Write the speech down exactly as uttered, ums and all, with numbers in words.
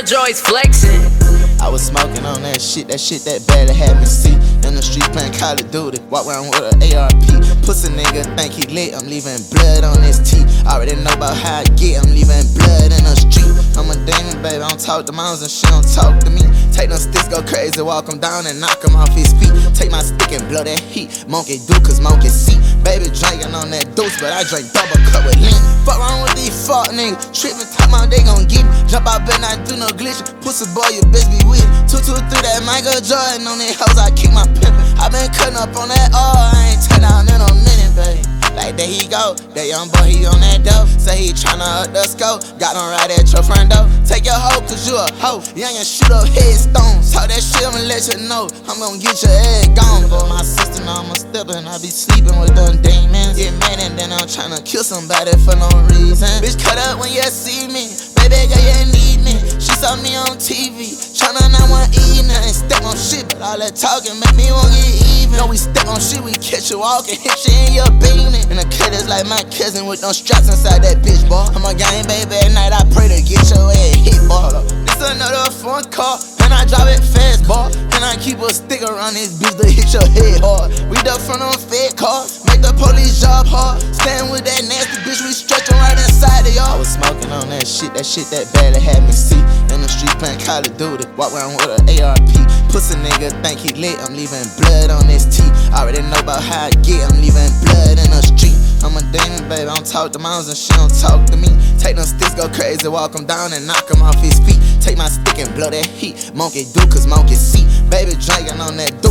Joy's flexing. I was smoking on that shit, that shit that barely had me see. In the street playing Call of Duty, walk around with an A R P. Pussy nigga think he lit, I'm leaving blood on his teeth. Already know about how I get, I'm leaving blood in the street. I'm a demon, baby, I don't talk to moms and she don't talk to me. Take them sticks, go crazy, walk him down and knock him off his feet. Take my stick and blow that heat, monkey do cause monkey see. Baby drinking on that deuce, but I drink double cup with lean. Fuck wrong with these fuck niggas, trippin' talk about they gon' get me. Jump out bed, not do no glitch. Pussy boy, you bitch be with it. Two, two, three, that Michael Jordan on these hoes, I keep my pimpin'. I been cutting up on that oil, I ain't turn down in a minute, baby. Like there he go, that young boy, he on that dope. Say he tryna up the scope, got him right at your front door. Take your hoe, cause you a hoe. Young and shoot up headstones. Talk that shit, I'ma let you know. I'm gon' get your head gone. But my sister know I'm a stepper, and I be sleeping with them demons. Get mad and then I'm tryna kill somebody for no reason. Bitch, cut up when you see me. Baby girl, you need me. She saw me on T V, tryna not want eat nothing. Step on shit, but all that talking make me want get even. No, we step on shit, we catch you walking, hit you in your beanie. And the cut is like my cousin with them straps inside that bitch, boy. I'm a gang baby at night, I pray to get your head hit, boy. This another phone call, and I drive it fast, boy. And I keep a stick around this bitch to hit your head hard. We duck front on fed cars, make the police job hard. Stand with that nasty bitch, we stretch them right inside of y'all. I was smoking on that shit, that shit that barely had me see. In the street playing Call of Duty, walk around with an A R P. Pussy nigga think he lit, I'm leaving blood on his teeth. Already know about how I get, I'm leaving blood in the street. I'm a demon, baby, I don't talk to moms and she don't talk to me. Take them sticks, go crazy, walk him down and knock him off his feet. Take my stick and blow that heat, monkey do cause monkey see. Baby drinking on that